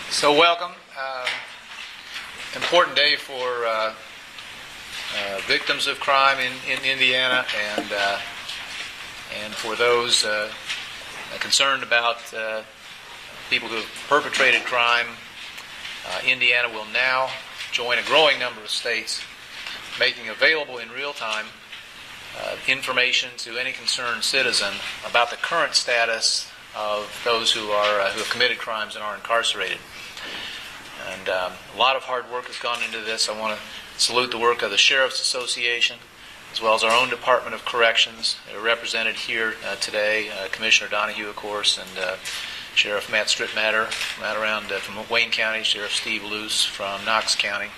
So welcome. Important day for victims of crime in Indiana, and for those concerned about people who have perpetrated crime. Indiana will now join a growing number of states, making available in real time information to any concerned citizen about the current status of those who have committed crimes and are incarcerated. And a lot of hard work has gone into this. I want to salute the work of the Sheriff's Association, as well as our own Department of Corrections. They're represented here today, Commissioner Donahue, of course, and Sheriff Matt Strittmatter from Wayne County, Sheriff Steve Luce from Knox County.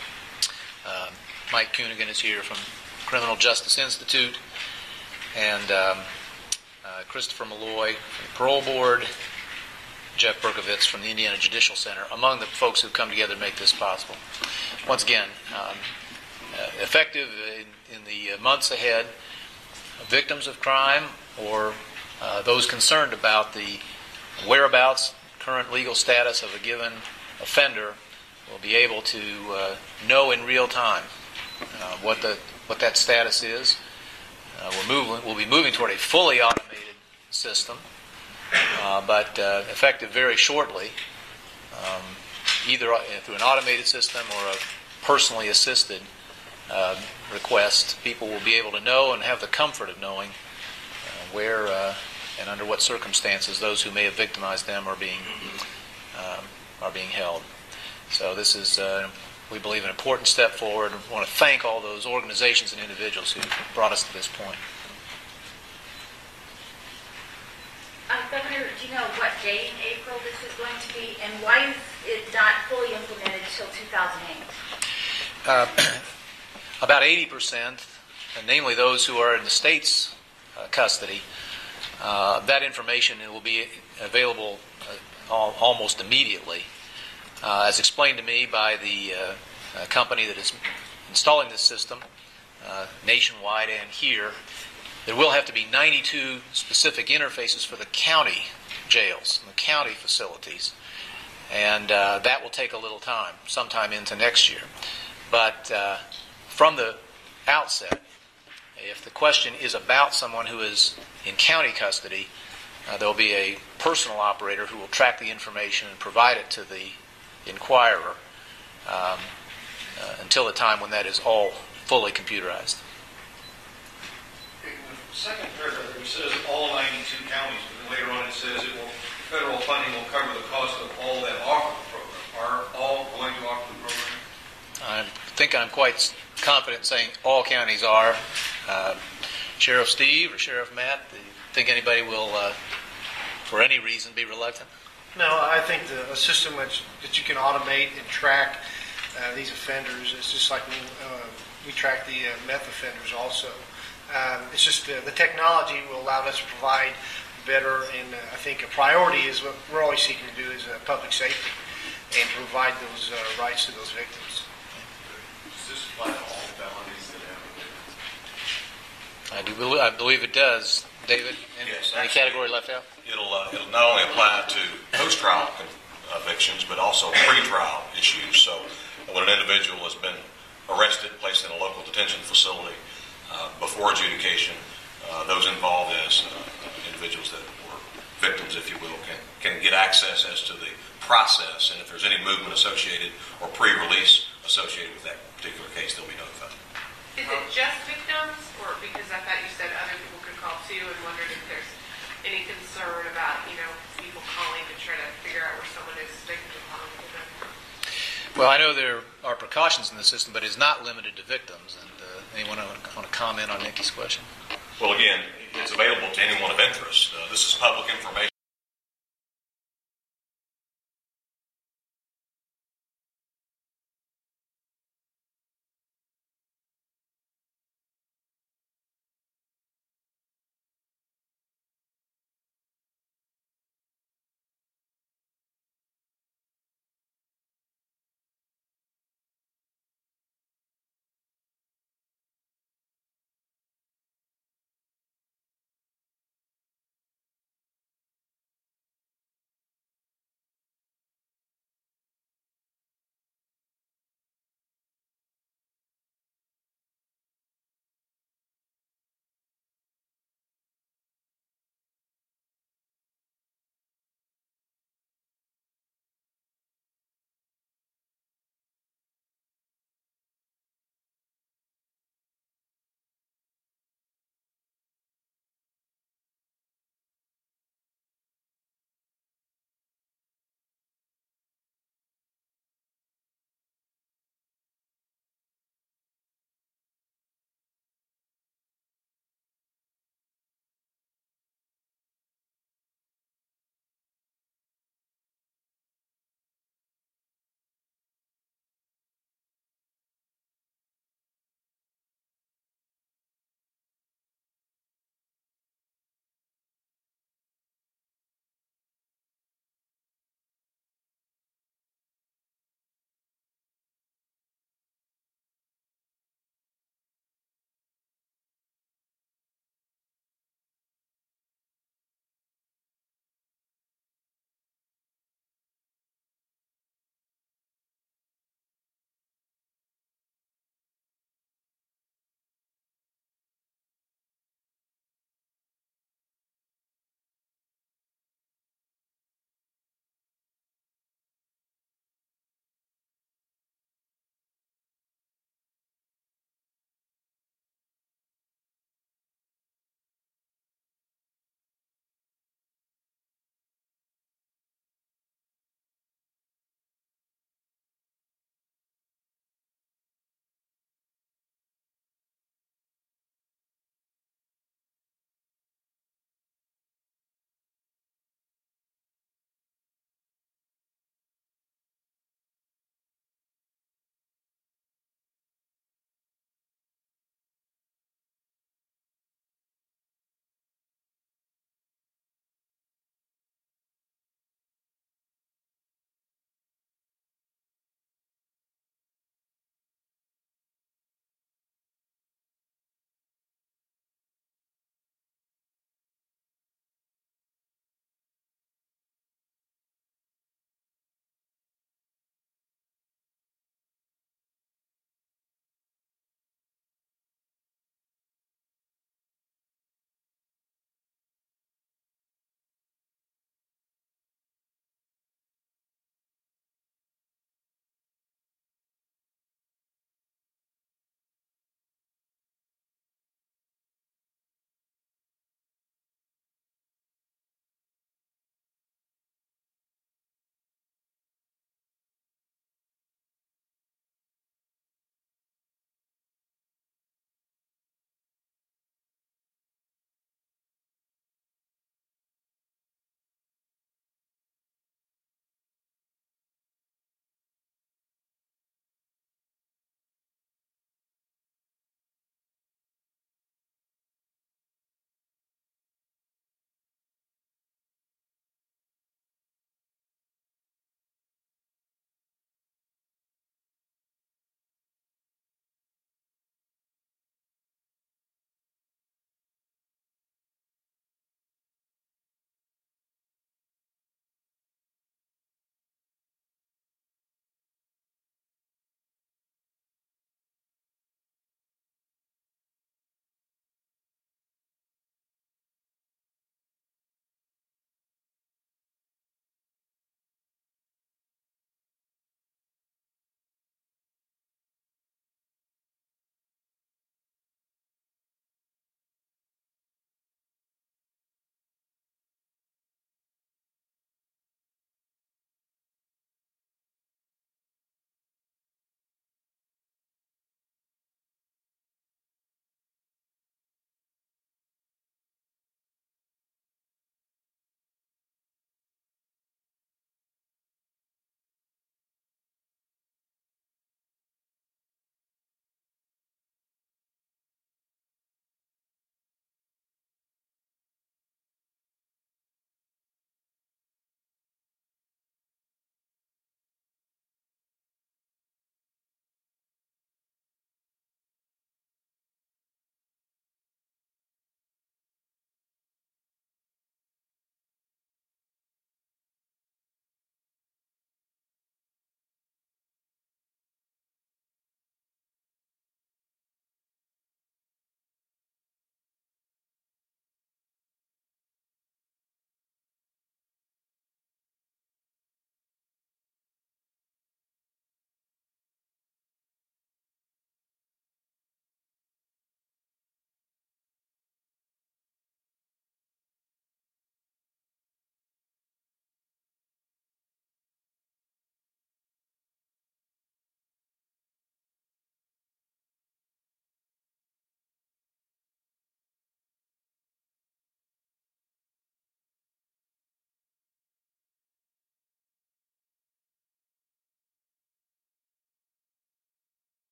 Mike Cunigan is here from Criminal Justice Institute, and Christopher Malloy from the Parole Board, Jeff Berkovitz from the Indiana Judicial Center, among the folks who come together to make this possible. Once again, effective in the months ahead, victims of crime or those concerned about the whereabouts, current legal status of a given offender will be able to know in real time what that status is. We'll be moving toward a fully automated system, but effective very shortly, either through an automated system or a personally assisted request. People will be able to know and have the comfort of knowing where and under what circumstances those who may have victimized them are being held. So this is, we believe, an important step forward. We want to thank all those organizations and individuals who brought us to this point. Governor, do you know what day in April this is going to be, and why is it not fully implemented until 2008? About 80%, namely those who are in the state's custody, that information will be available almost immediately. As explained to me by the company that is installing this system nationwide and here, there will have to be 92 specific interfaces for the county jails and the county facilities, and that will take a little time, sometime into next year. But from the outset, if the question is about someone who is in county custody, there will be a personal operator who will track the information and provide it to the inquirer until the time when that is all fully computerized. The second paragraph, it says all 92 counties, but then later on it says federal funding will cover the cost of all that offer the program. Are all going to offer the program? I think I'm quite confident saying all counties are. Sheriff Steve or Sheriff Matt, do you think anybody will, for any reason, be reluctant? No, I think a system that you can automate and track these offenders is just like we track the meth offenders also. It's just the technology will allow us to provide better, and I think a priority is what we're always seeking to do is public safety and provide those rights to those victims. Does this apply to all felonies that have I believe it does. David, any category left out? It'll not only apply to post-trial convictions, but also pre-trial issues. So when an individual has been arrested, placed in a local detention facility before adjudication, those involved as individuals that were victims, if you will, can get access as to the process, and if there's any movement associated or pre-release associated with that particular case, they'll be notified. Is it just victims, or because I thought you said other people could call too, and wondered if there's any concern about, people calling to try to figure out where someone is victim of harm? Well, I know there are precautions in the system, but it's not limited to victims. And anyone want to comment on Nikki's question? Well, again, it's available to anyone of interest. This is public information.